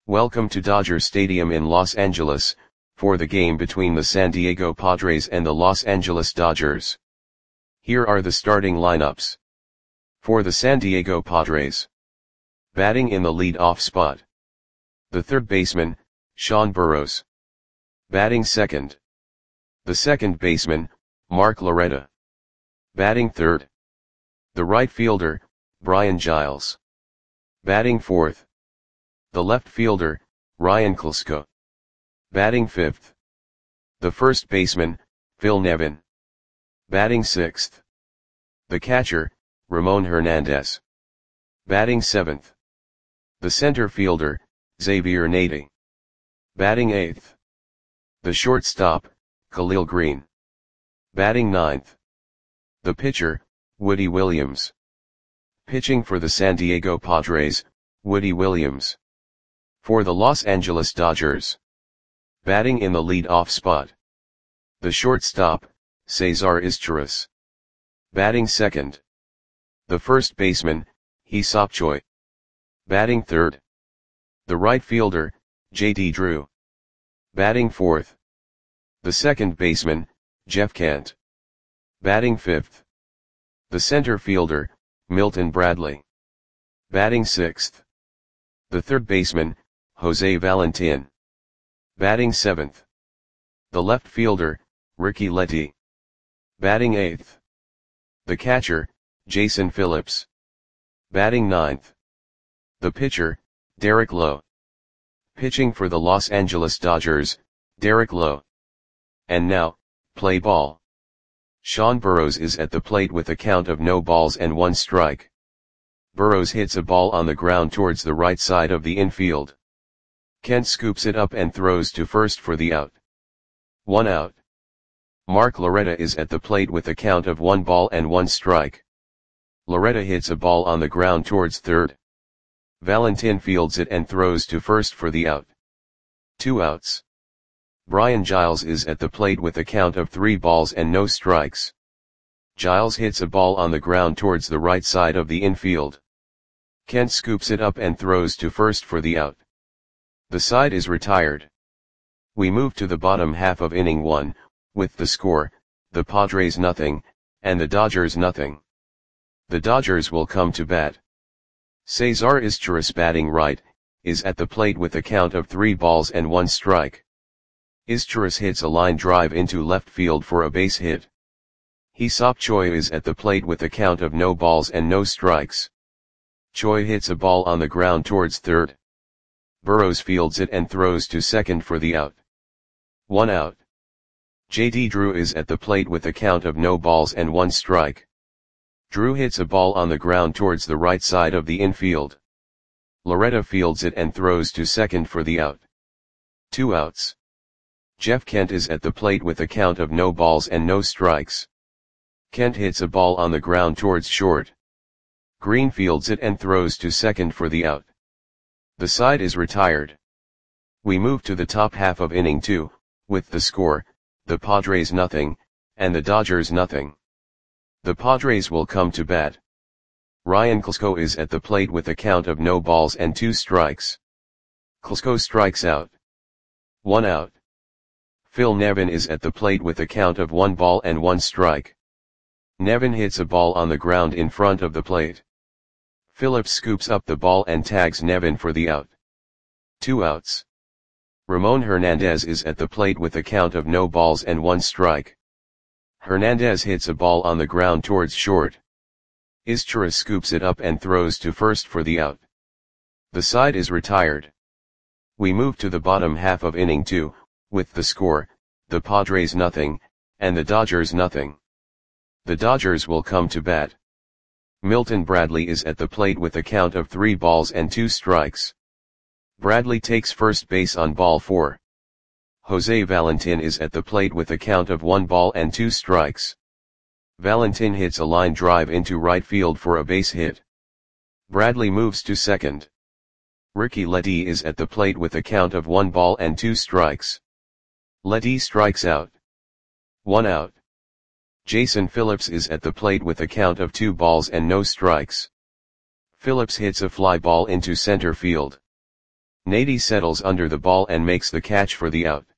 Welcome to Dodger Stadium in Los Angeles, for the game between the San Diego Padres and the Los Angeles Dodgers. Here are the starting lineups. For the San Diego Padres. Batting in the lead-off spot. The third baseman, Sean Burroughs. Batting second. The second baseman, Mark Loretta. Batting third. The right fielder, Brian Giles. Batting fourth. The left fielder, Ryan Klesko. Batting fifth. The first baseman, Phil Nevin. Batting sixth. The catcher, Ramon Hernandez. Batting seventh. The center fielder, Xavier Nady. Batting eighth. The shortstop, Khalil Green. Batting ninth. The pitcher, Woody Williams. Pitching for the San Diego Padres, Woody Williams. For the Los Angeles Dodgers. Batting in the lead-off spot. The shortstop, Cesar Izturis. Batting second. The first baseman, Hee-Seop Choi. Batting third. The right fielder, J.D. Drew. Batting fourth. The second baseman, Jeff Kent. Batting fifth. The center fielder, Milton Bradley. Batting sixth. The third baseman, Jose Valentin. Batting seventh. The left fielder, Ricky Letty. Batting eighth. The catcher, Jason Phillips. Batting ninth. The pitcher, Derek Lowe. Pitching for the Los Angeles Dodgers, Derek Lowe. And now, play ball. Sean Burroughs is at the plate with a count of no balls and one strike. Burroughs hits a ball on the ground towards the right side of the infield. Kent scoops it up and throws to first for the out. 1 out. Mark Loretta is at the plate with a count of 1 ball and 1 strike. Loretta hits a ball on the ground towards third. Valentin fields it and throws to first for the out. 2 outs. Brian Giles is at the plate with a count of 3 balls and no strikes. Giles hits a ball on the ground towards the right side of the infield. Kent scoops it up and throws to first for the out. The side is retired. We move to the bottom half of inning 1, with the score, the Padres nothing, and the Dodgers nothing. The Dodgers will come to bat. Cesar Izturis batting right, is at the plate with a count of 3 balls and 1 strike. Izturis hits a line drive into left field for a base hit. Hee-Seop Choi is at the plate with a count of no balls and no strikes. Choi hits a ball on the ground towards third. Burroughs fields it and throws to second for the out. 1 out. J.D. Drew is at the plate with a count of no balls and 1 strike. Drew hits a ball on the ground towards the right side of the infield. Loretta fields it and throws to second for the out. 2 outs. Jeff Kent is at the plate with a count of no balls and no strikes. Kent hits a ball on the ground towards short. Green fields it and throws to second for the out. The side is retired. We move to the top half of inning 2, with the score, the Padres nothing, and the Dodgers nothing. The Padres will come to bat. Ryan Klesko is at the plate with a count of no balls and 2 strikes. Klesko strikes out. 1 out. Phil Nevin is at the plate with a count of 1 ball and 1 strike. Nevin hits a ball on the ground in front of the plate. Phillips scoops up the ball and tags Nevin for the out. 2 outs. Ramon Hernandez is at the plate with a count of no balls and 1 strike. Hernandez hits a ball on the ground towards short. Izturis scoops it up and throws to first for the out. The side is retired. We move to the bottom half of inning 2, with the score, the Padres nothing, and the Dodgers nothing. The Dodgers will come to bat. Milton Bradley is at the plate with a count of 3 balls and 2 strikes. Bradley takes first base on ball 4. Jose Valentin is at the plate with a count of 1 ball and 2 strikes. Valentin hits a line drive into right field for a base hit. Bradley moves to second. Ricky Letty is at the plate with a count of 1 ball and 2 strikes. Letty strikes out. 1 out. Jason Phillips is at the plate with a count of 2 balls and no strikes. Phillips hits a fly ball into center field. Nady settles under the ball and makes the catch for the out.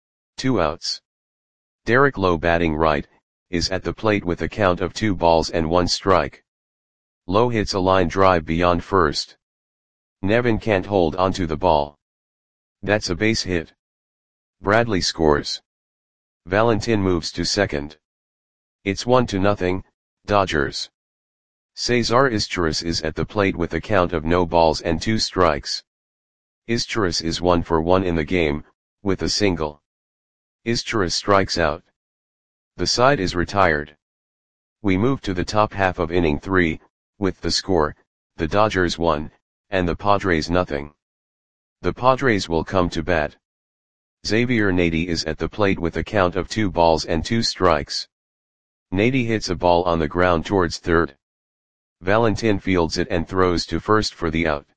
2 outs. Derek Lowe batting right, is at the plate with a count of 2 balls and 1 strike. Lowe hits a line drive beyond first. Nevin can't hold onto the ball. That's a base hit. Bradley scores. Valentin moves to second. It's 1-0, Dodgers. Cesar Izturis is at the plate with a count of no balls and 2 strikes. Izturis is 1 for 1 in the game, with a single. Izturis strikes out. The side is retired. We move to the top half of inning 3, with the score, the Dodgers 1, and the Padres nothing. The Padres will come to bat. Xavier Nady is at the plate with a count of 2 balls and 2 strikes. Nady hits a ball on the ground towards third. Valentin fields it and throws to first for the out.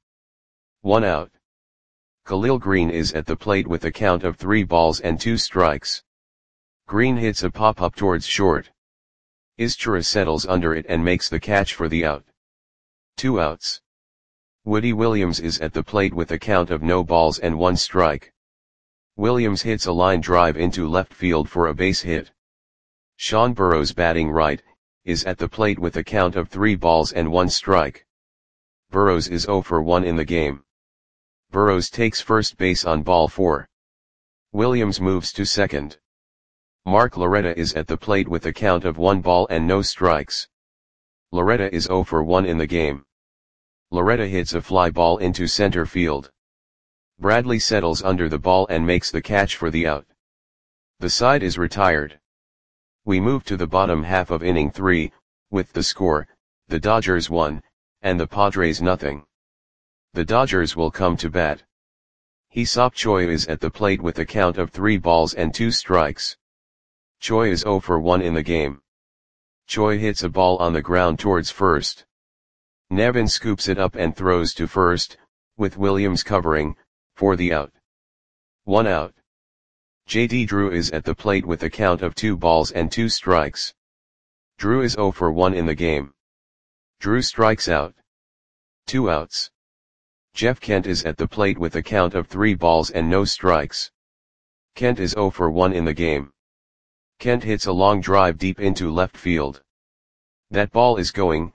1 out. Khalil Green is at the plate with a count of 3 balls and 2 strikes. Green hits a pop-up towards short. Izturis settles under it and makes the catch for the out. 2 outs. Woody Williams is at the plate with a count of no balls and 1 strike. Williams hits a line drive into left field for a base hit. Sean Burrows batting right, is at the plate with a count of 3 balls and 1 strike. Burrows is 0 for 1 in the game. Burrows takes first base on ball 4. Williams moves to second. Mark Loretta is at the plate with a count of 1 ball and no strikes. Loretta is 0 for 1 in the game. Loretta hits a fly ball into center field. Bradley settles under the ball and makes the catch for the out. The side is retired. We move to the bottom half of inning 3, with the score, the Dodgers 1, and the Padres nothing. The Dodgers will come to bat. Hee-Seop Choi is at the plate with a count of 3 balls and 2 strikes. Choi is 0 for 1 in the game. Choi hits a ball on the ground towards first. Nevin scoops it up and throws to first, with Williams covering, for the out. 1 out. J.D. Drew is at the plate with a count of 2 balls and 2 strikes. Drew is 0 for 1 in the game. Drew strikes out. 2 outs. Jeff Kent is at the plate with a count of 3 balls and no strikes. Kent is 0 for 1 in the game. Kent hits a long drive deep into left field. That ball is going,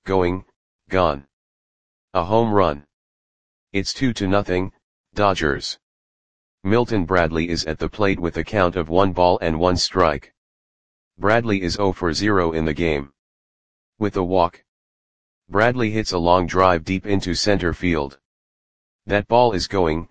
gone. A home run. It's 2-0, Dodgers. Milton Bradley is at the plate with a count of 1 ball and 1 strike. Bradley is 0 for 0 in the game. With a walk. Bradley hits a long drive deep into center field. That ball is going,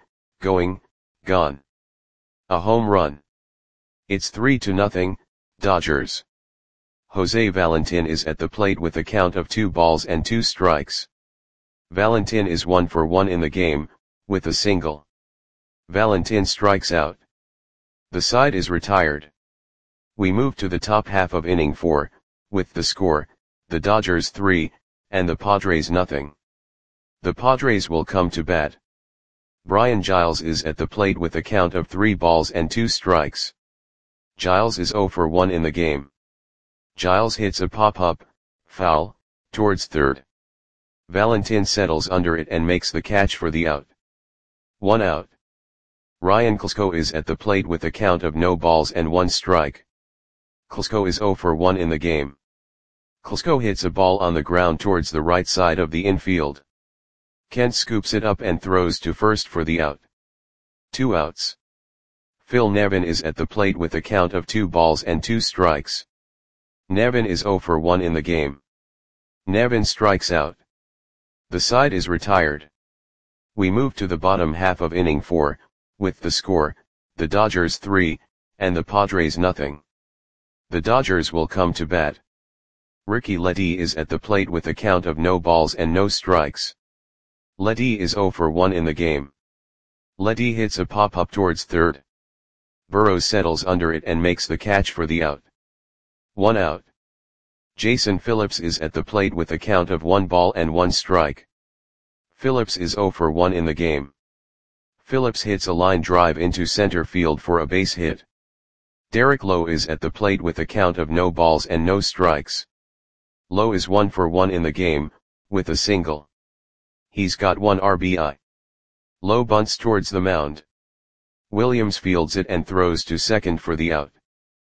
gone. A home run. It's 3-0, Dodgers. Jose Valentin is at the plate with a count of 2 balls and 2 strikes. Valentin is 1 for 1 in the game, with a single. Valentin strikes out. The side is retired. We move to the top half of inning 4, with the score, the Dodgers 3, and the Padres nothing. The Padres will come to bat. Brian Giles is at the plate with a count of 3 balls and 2 strikes. Giles is 0 for 1 in the game. Giles hits a pop-up, foul, towards third. Valentin settles under it and makes the catch for the out. 1 out. Ryan Klesko is at the plate with a count of no balls and 1 strike. Klesko is 0 for 1 in the game. Klesko hits a ball on the ground towards the right side of the infield. Kent scoops it up and throws to first for the out. 2 outs. Phil Nevin is at the plate with a count of 2 balls and 2 strikes. Nevin is 0 for 1 in the game. Nevin strikes out. The side is retired. We move to the bottom half of inning 4, with the score, the Dodgers 3, and the Padres nothing. The Dodgers will come to bat. Ricky Ledee is at the plate with a count of no balls and no strikes. Ledee is 0 for 1 in the game. Ledee hits a pop-up towards third. Burrows settles under it and makes the catch for the out. 1 out. Jason Phillips is at the plate with a count of 1 ball and 1 strike. Phillips is 0 for 1 in the game. Phillips hits a line drive into center field for a base hit. Derek Lowe is at the plate with a count of no balls and no strikes. Lowe is 1 for 1 in the game, with a single. He's got 1 RBI. Lowe bunts towards the mound. Williams fields it and throws to second for the out.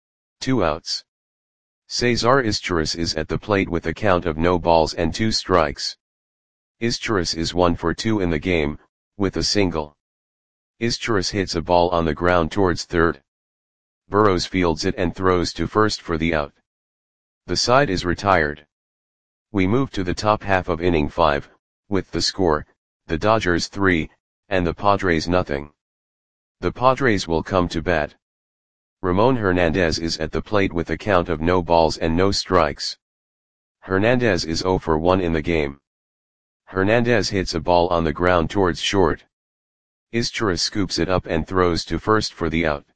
2 outs. Cesar Izturis is at the plate with a count of no balls and 2 strikes. Izturis is 1 for 2 in the game, with a single. Izturis hits a ball on the ground towards third. Burrows fields it and throws to first for the out. The side is retired. We move to the top half of inning 5, with the score, the Dodgers 3, and the Padres nothing. The Padres will come to bat. Ramon Hernandez is at the plate with a count of no balls and no strikes. Hernandez is 0 for 1 in the game. Hernandez hits a ball on the ground towards short. Izturis scoops it up and throws to first for the out.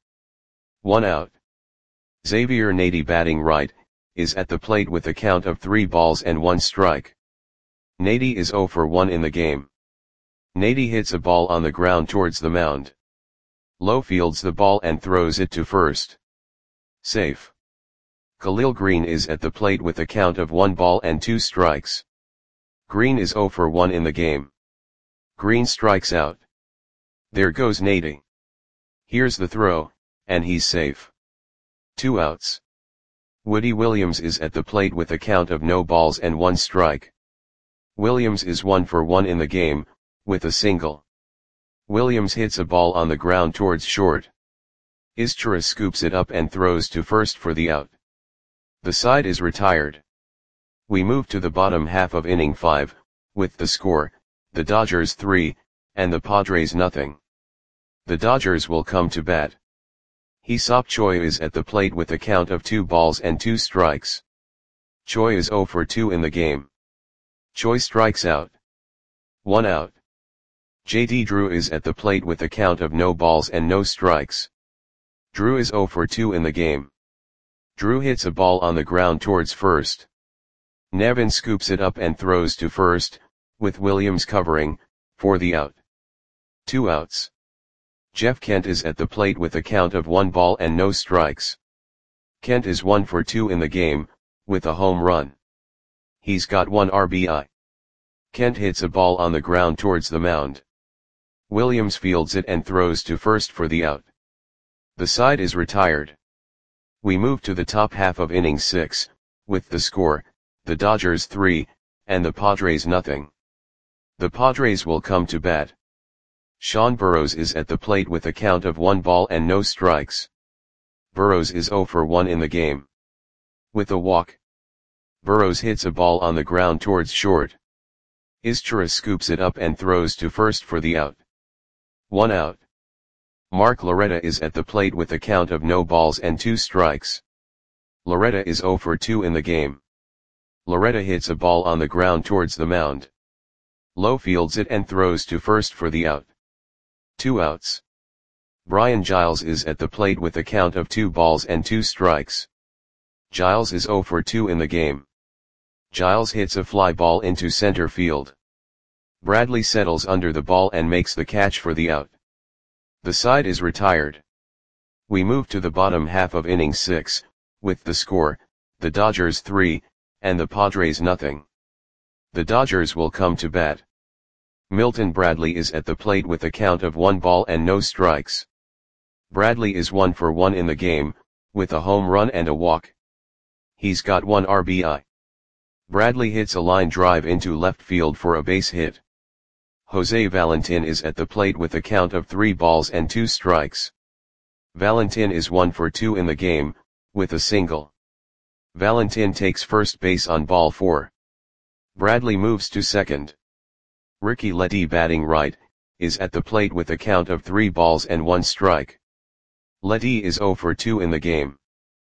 1 out. Xavier Nady, batting right, is at the plate with a count of 3 balls and 1 strike. Nady is 0 for 1 in the game. Nady hits a ball on the ground towards the mound. Lowe fields the ball and throws it to first. Safe. Khalil Green is at the plate with a count of 1 ball and 2 strikes. Green is 0 for 1 in the game. Green strikes out. There goes Nady. Here's the throw, and he's safe. 2 outs. Woody Williams is at the plate with a count of no balls and 1 strike. Williams is 1 for 1 in the game, with a single. Williams hits a ball on the ground towards short. Izturis scoops it up and throws to first for the out. The side is retired. We move to the bottom half of inning 5, with the score, the Dodgers 3, and the Padres nothing. The Dodgers will come to bat. Hee-Seop Choi is at the plate with a count of 2 balls and 2 strikes. Choi is 0 for 2 in the game. Choi strikes out. 1 out. J.D. Drew is at the plate with a count of no balls and no strikes. Drew is 0 for 2 in the game. Drew hits a ball on the ground towards first. Nevin scoops it up and throws to first, with Williams covering, for the out. 2 outs. Jeff Kent is at the plate with a count of 1 ball and no strikes. Kent is 1 for 2 in the game, with a home run. He's got 1 RBI. Kent hits a ball on the ground towards the mound. Williams fields it and throws to first for the out. The side is retired. We move to the top half of inning 6, with the score, the Dodgers 3, and the Padres nothing. The Padres will come to bat. Sean Burrows is at the plate with a count of 1 ball and no strikes. Burrows is 0 for 1 in the game. With a walk. Burrows hits a ball on the ground towards short. Izturis scoops it up and throws to first for the out. 1 out. Mark Loretta is at the plate with a count of no balls and 2 strikes. Loretta is 0 for 2 in the game. Loretta hits a ball on the ground towards the mound. Lowe fields it and throws to first for the out. 2 outs. Brian Giles is at the plate with a count of 2 balls and 2 strikes. Giles is 0 for 2 in the game. Giles hits a fly ball into center field. Bradley settles under the ball and makes the catch for the out. The side is retired. We move to the bottom half of inning 6, with the score, the Dodgers 3, and the Padres nothing. The Dodgers will come to bat. Milton Bradley is at the plate with a count of 1 ball and no strikes. Bradley is 1 for 1 in the game, with a home run and a walk. He's got 1 RBI. Bradley hits a line drive into left field for a base hit. Jose Valentin is at the plate with a count of 3 balls and 2 strikes. Valentin is 1 for 2 in the game, with a single. Valentin takes first base on ball 4. Bradley moves to second. Ricky Ledee, batting right, is at the plate with a count of 3 balls and 1 strike. Ledee is 0 for 2 in the game.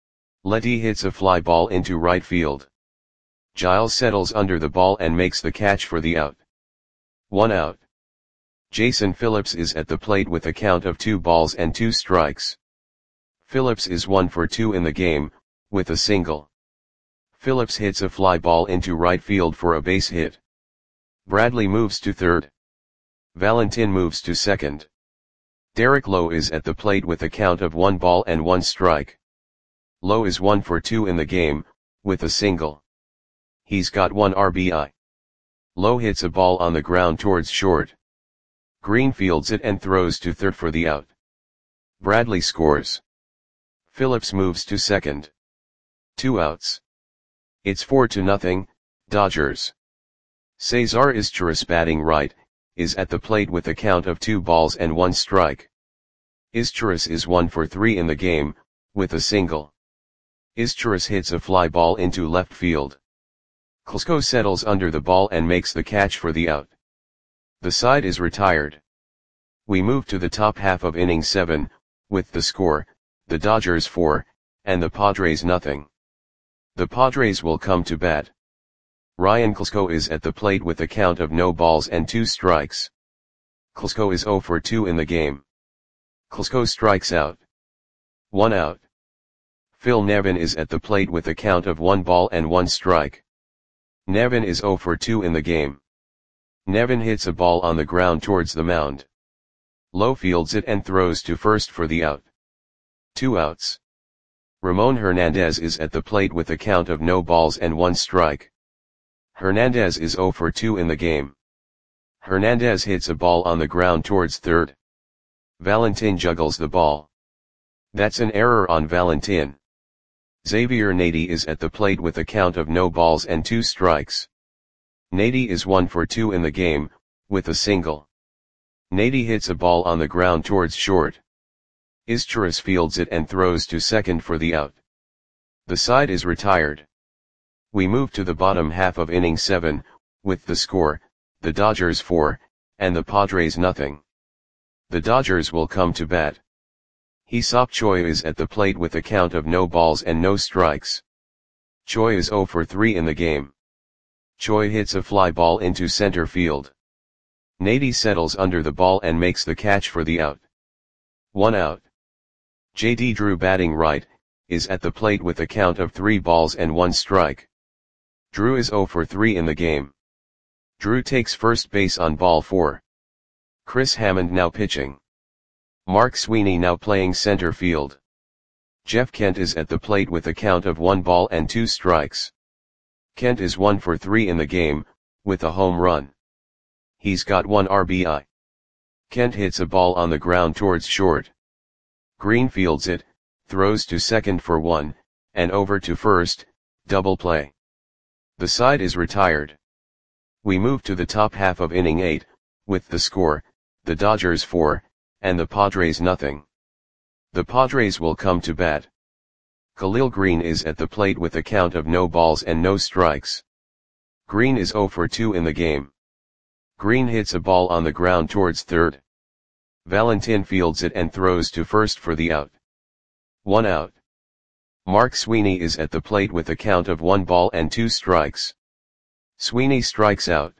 Ledee hits a fly ball into right field. Giles settles under the ball and makes the catch for the out. 1 out. Jason Phillips is at the plate with a count of 2 balls and 2 strikes. Phillips is 1 for 2 in the game, with a single. Phillips hits a fly ball into right field for a base hit. Bradley moves to third. Valentin moves to second. Derek Lowe is at the plate with a count of 1 ball and 1 strike. Lowe is 1 for 2 in the game, with a single. He's got 1 RBI. Lowe hits a ball on the ground towards short. Green fields it and throws to third for the out. Bradley scores. Phillips moves to second. 2 outs. It's 4-0, Dodgers. Cesar Izturis, batting right, is at the plate with a count of 2 balls and 1 strike. Izturis is 1 for 3 in the game, with a single. Izturis hits a fly ball into left field. Klesko settles under the ball and makes the catch for the out. The side is retired. We move to the top half of inning 7, with the score, the Dodgers 4, and the Padres nothing. The Padres will come to bat. Ryan Klesko is at the plate with a count of no balls and 2 strikes. Klesko is 0 for 2 in the game. Klesko strikes out. 1 out. Phil Nevin is at the plate with a count of 1 ball and 1 strike. Nevin is 0 for 2 in the game. Nevin hits a ball on the ground towards the mound. Lowe fields it and throws to first for the out. 2 outs. Ramon Hernandez is at the plate with a count of no balls and 1 strike. Hernandez is 0 for 2 in the game. Hernandez hits a ball on the ground towards third. Valentin juggles the ball. That's an error on Valentin. Xavier Nady is at the plate with a count of no balls and 2 strikes. Nady is 1 for 2 in the game, with a single. Nady hits a ball on the ground towards short. Izturis fields it and throws to second for the out. The side is retired. We move to the bottom half of inning 7, with the score, the Dodgers 4, and the Padres nothing. The Dodgers will come to bat. Hee-Seop Choi is at the plate with a count of no balls and no strikes. Choi is 0 for 3 in the game. Choi hits a fly ball into center field. Nady settles under the ball and makes the catch for the out. 1 out. J.D. Drew, batting right, is at the plate with a count of 3 balls and 1 strike. Drew is 0 for 3 in the game. Drew takes first base on ball 4. Chris Hammond now pitching. Mark Sweeney now playing center field. Jeff Kent is at the plate with a count of 1 ball and 2 strikes. Kent is 1 for 3 in the game, with a home run. He's got 1 RBI. Kent hits a ball on the ground towards short. Green fields it, throws to second for 1, and over to first, double play. The side is retired. We move to the top half of inning 8, with the score, the Dodgers 4, and the Padres nothing. The Padres will come to bat. Khalil Green is at the plate with a count of no balls and no strikes. Green is 0 for 2 in the game. Green hits a ball on the ground towards third. Valentin fields it and throws to first for the out. 1 out. Mark Sweeney is at the plate with a count of 1 ball and 2 strikes. Sweeney strikes out.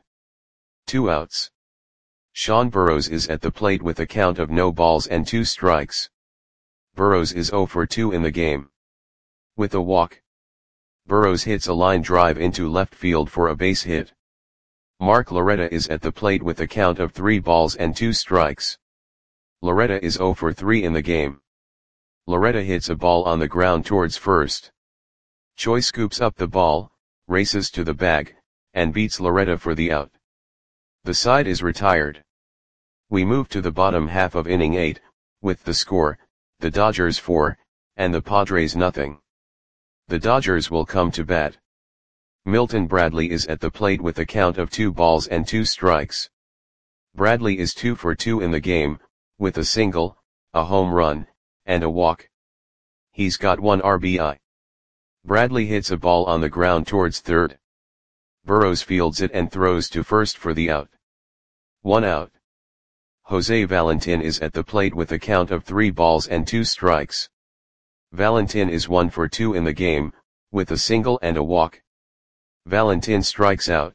2 outs. Sean Burrows is at the plate with a count of no balls and 2 strikes. Burrows is 0 for 2 in the game. With a walk. Burrows hits a line drive into left field for a base hit. Mark Loretta is at the plate with a count of 3 balls and 2 strikes. Loretta is 0 for 3 in the game. Loretta hits a ball on the ground towards first. Choi scoops up the ball, races to the bag, and beats Loretta for the out. The side is retired. We move to the bottom half of inning 8, with the score, the Dodgers 4, and the Padres nothing. The Dodgers will come to bat. Milton Bradley is at the plate with a count of 2 balls and 2 strikes. Bradley is 2 for 2 in the game, with a single, a home run, and a walk. He's got 1 RBI. Bradley hits a ball on the ground towards third. Burrows fields it and throws to first for the out. 1 out. Jose Valentin is at the plate with a count of 3 balls and 2 strikes. Valentin is 1 for 2 in the game, with a single and a walk. Valentin strikes out.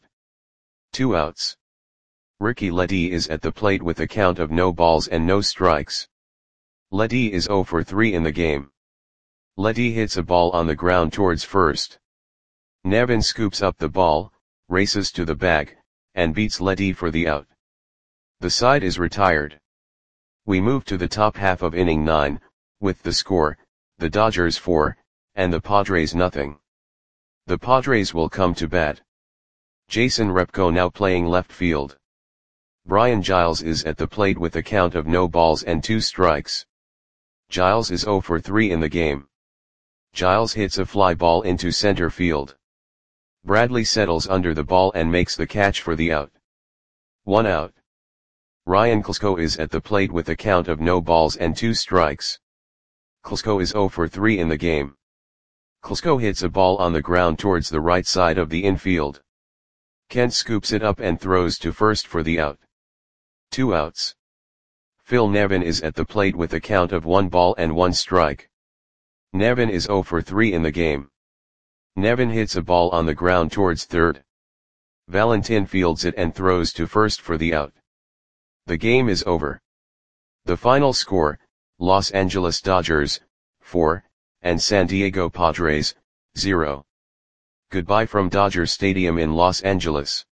2 outs. Ricky Ledee is at the plate with a count of no balls and no strikes. Ledee is 0 for 3 in the game. Ledee hits a ball on the ground towards first. Nevin scoops up the ball, races to the bag, and beats Ledee for the out. The side is retired. We move to the top half of inning 9, with the score, the Dodgers 4, and the Padres nothing. The Padres will come to bat. Jason Repko now playing left field. Brian Giles is at the plate with a count of no balls and 2 strikes. Giles is 0 for 3 in the game. Giles hits a fly ball into center field. Bradley settles under the ball and makes the catch for the out. 1 out. Ryan Klesko is at the plate with a count of no balls and 2 strikes. Klesko is 0 for 3 in the game. Klesko hits a ball on the ground towards the right side of the infield. Kent scoops it up and throws to first for the out. 2 outs. Phil Nevin is at the plate with a count of 1 ball and 1 strike. Nevin is 0 for 3 in the game. Nevin hits a ball on the ground towards third. Valentin fields it and throws to first for the out. The game is over. The final score, Los Angeles Dodgers, 4, and San Diego Padres, 0. Goodbye from Dodger Stadium in Los Angeles.